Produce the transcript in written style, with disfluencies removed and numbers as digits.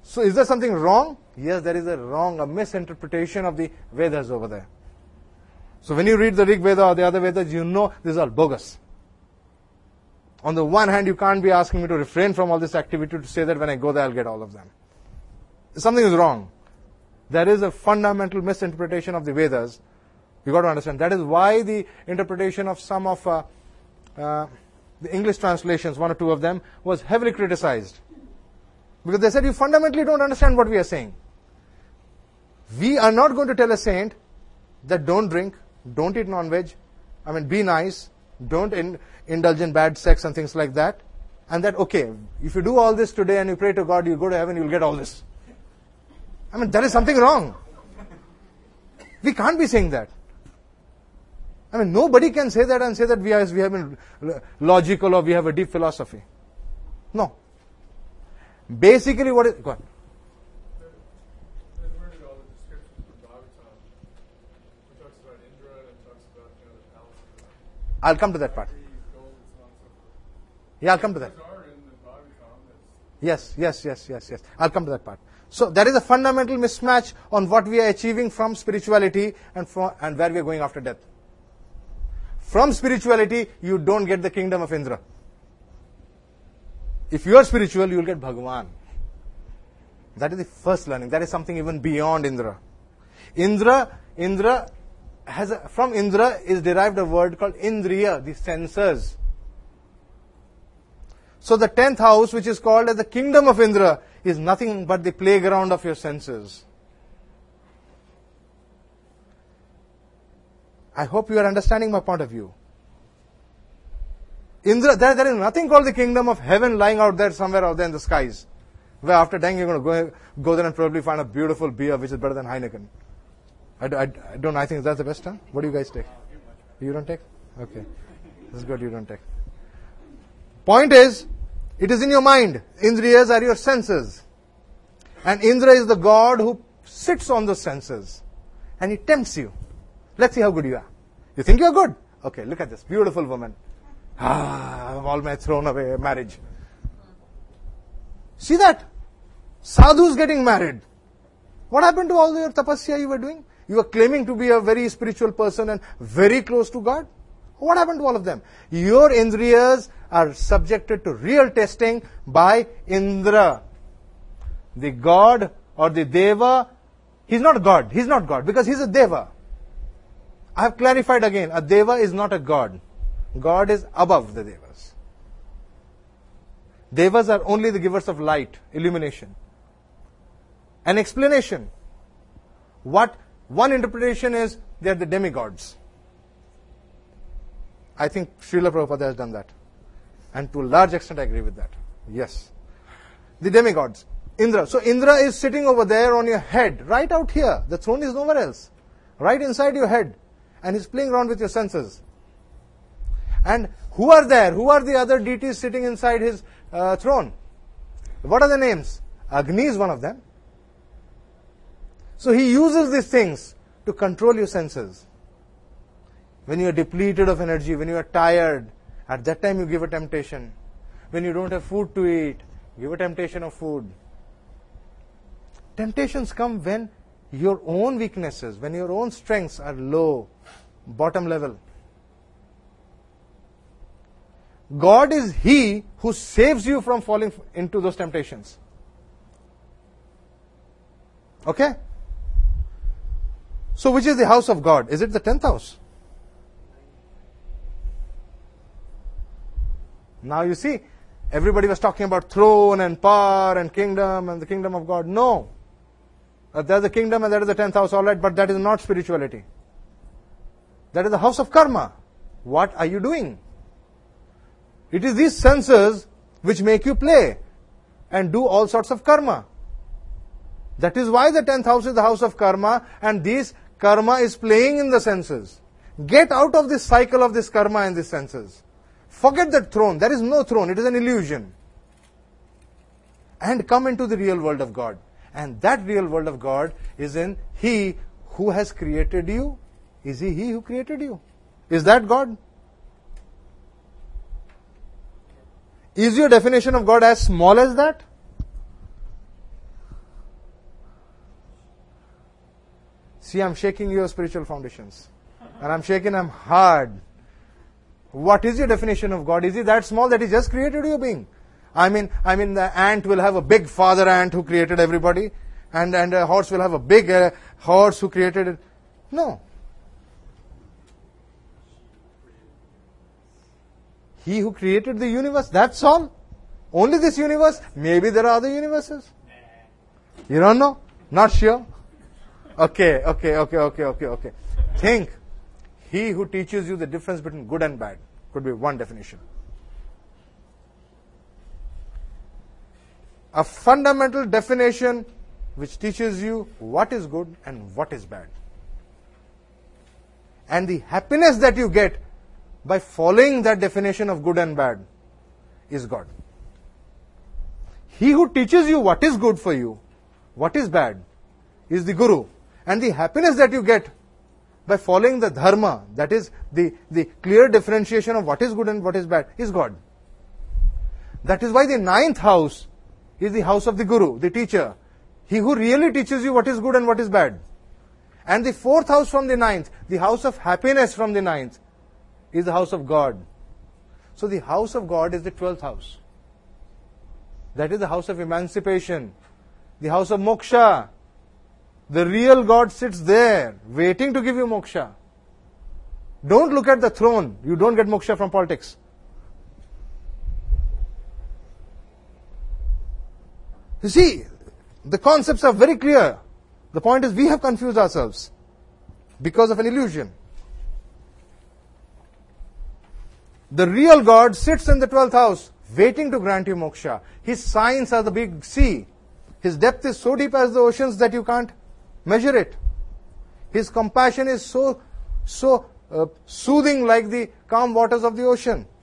So is there something wrong? Yes, there is a misinterpretation of the Vedas over there. So when you read the Rig Veda or the other Vedas, you know this is all bogus. On the one hand, you can't be asking me to refrain from all this activity to say that when I go there, I'll get all of them. Something is wrong. There is a fundamental misinterpretation of the Vedas. You've got to understand. That is why the interpretation of some of the English translations, one or two of them, was heavily criticized. Because they said, you fundamentally don't understand what we are saying. We are not going to tell a saint that don't drink, don't eat non-veg, be nice, don't indulge in bad sex and things like that. And that, okay, if you do all this today and you pray to God, you go to heaven, you'll get all this. There is something wrong. We can't be saying that. Nobody can say that and say that we have been logical or we have a deep philosophy. No. Basically, what is... Go on. Where did all the descriptions from Bhagavatam? It talks about Indra and it talks about the palace. I'll come to that part. Yeah, I'll come to that. Yes. I'll come to that part. So there is a fundamental mismatch on what we are achieving from spirituality and where we are going after death. From spirituality, you don't get the kingdom of Indra. If you are spiritual, you will get Bhagavan. That is the first learning. That is something even beyond Indra. From Indra is derived a word called Indriya, the senses. So the 10th house, which is called as the kingdom of Indra, is nothing but the playground of your senses. I hope you are understanding my point of view. Indra, there is nothing called the kingdom of heaven lying out there somewhere out there in the skies. Where after dying you're going to go there and probably find a beautiful beer which is better than Heineken. I think that's the best, huh? What do you guys take? You don't take? Okay. This is good, you don't take. Point is, it is in your mind. Indriyas are your senses. And Indra is the god who sits on the senses. And he tempts you. Let's see how good you are. You think you are good? Okay, look at this beautiful woman. All my thrown away marriage. See that? Sadhus getting married. What happened to all your tapasya you were doing? You were claiming to be a very spiritual person and very close to God. What happened to all of them? Your indriyas are subjected to real testing by Indra. The god or the deva, he's not God. He's not God because he's a deva. I have clarified again, a deva is not a god. God is above the devas. Devas are only the givers of light, illumination. An explanation. One interpretation is they are the demigods. I think Srila Prabhupada has done that. And to a large extent I agree with that. Yes. The demigods. Indra. So Indra is sitting over there on your head, right out here. The throne is nowhere else. Right inside your head. And he's playing around with your senses. And who are there? Who are the other deities sitting inside his throne? What are the names? Agni is one of them. So he uses these things to control your senses. When you are depleted of energy, when you are tired, at that time you give a temptation. When you don't have food to eat, give a temptation of food. Temptations come when your own weaknesses, when your own strengths are low, bottom level. God is He who saves you from falling into those temptations. Okay? So which is the house of God? Is it the 10th house? Now you see, everybody was talking about throne and power and the kingdom of God. No. There's the kingdom and that is the 10th house, alright, but that is not spirituality. That is the house of karma. What are you doing? It is these senses which make you play and do all sorts of karma. That is why the 10th house is the house of karma, and this karma is playing in the senses. Get out of this cycle of this karma and these senses. Forget that throne. There is no throne. It is an illusion. And come into the real world of God. And that real world of God is in He who has created you. Is He who created you? Is that God? Is your definition of God as small as that? See, I'm shaking your spiritual foundations. And I'm shaking them hard. What is your definition of God? Is he that small that he just created you being? I mean, the ant will have a big father ant who created everybody, and a horse will have a big horse who created it. No. He who created the universe, that's all. Only this universe. Maybe there are other universes. You don't know? Not sure? Okay. Think. He who teaches you the difference between good and bad. Could be one definition. A fundamental definition which teaches you what is good and what is bad. And the happiness that you get by following that definition of good and bad is God. He who teaches you what is good for you, what is bad, is the Guru. And the happiness that you get by following the dharma, that is the clear differentiation of what is good and what is bad, is God. That is why the 9th house is the house of the Guru, the teacher. He who really teaches you what is good and what is bad. And the 4th house from the 9th, the house of happiness from the 9th, is the house of God. So the house of God is the 12th house. That is the house of emancipation, the house of moksha. The real God sits there, waiting to give you moksha. Don't look at the throne. You don't get moksha from politics. You see, the concepts are very clear. The point is, we have confused ourselves because of an illusion. The real God sits in the 12th house, waiting to grant you moksha. His signs are the big sea. His depth is so deep as the oceans that you can't measure it. His compassion is so soothing like the calm waters of the ocean.